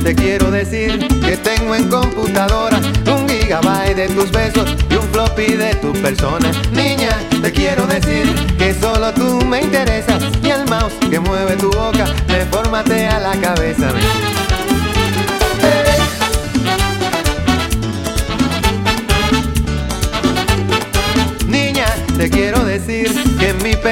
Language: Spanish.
te quiero decir que tengo en computadora 1 GB de tus besos y un floppy de tu persona. Niña, te quiero decir que solo tú me interesas y el mouse que mueve tu boca me forma